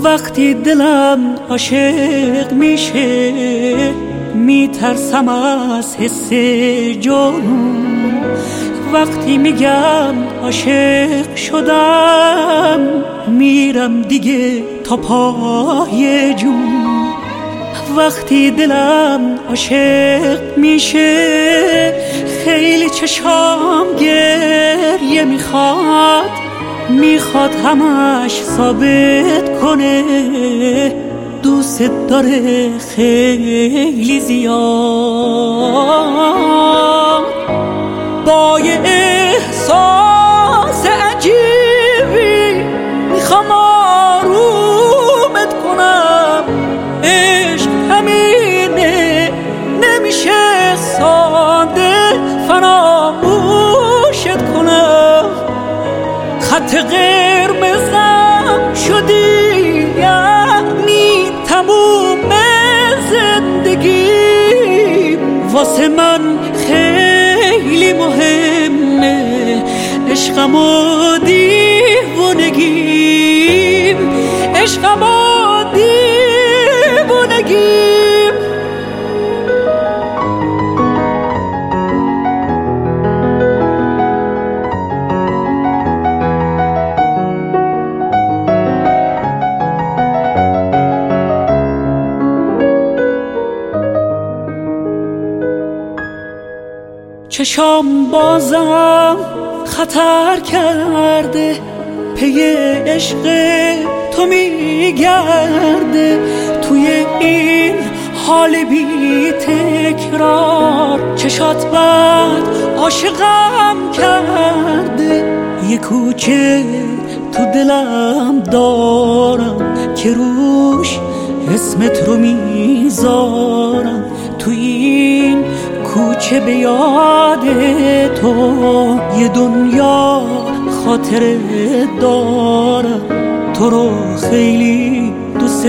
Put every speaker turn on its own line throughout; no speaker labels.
وقتی دلم عاشق میشه میترسم از حس جنون. وقتی میگم عاشق شدم میرم دیگه تا پای جون. وقتی دلم عاشق میشه خیلی چشام گریه میخواد همش ثابت کنه دوست داره خیلی زیاد. با یه احساس عجیبی میخوام آرومت کنم. عشق همینه نمیشه ساده فراموشت کنم. خط قرمزم شدی یعنی تموم زندگی. واسه من خیلی مهمه عشقم و دیوونگیم، عشقم و دیوونگیم. چشام بازم خطر کرده پی عشق تو میگرده. توی این حال بی تکرار چشات بد عاشقم کرده. یه کوچه تو دلم دارم که روش اسمت رو میذارم. تو این کوچه به یاد تو یه دنیا خاطره دارم. تو رو خیلی دوست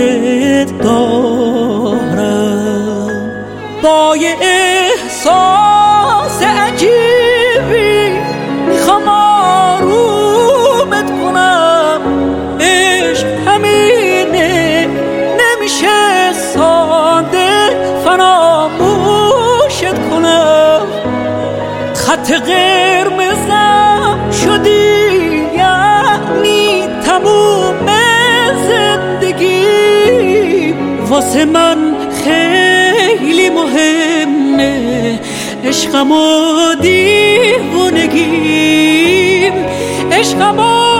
دارم. با یه احساس عجیبی میخوام آرومت کنم. عشق همینه نمیشه ساده فراموشت کنم. خط قرمزم شدی یعنی تموم زندگی. واسه من خیلی مهمه عشقم و دیوونگیم، عشقم و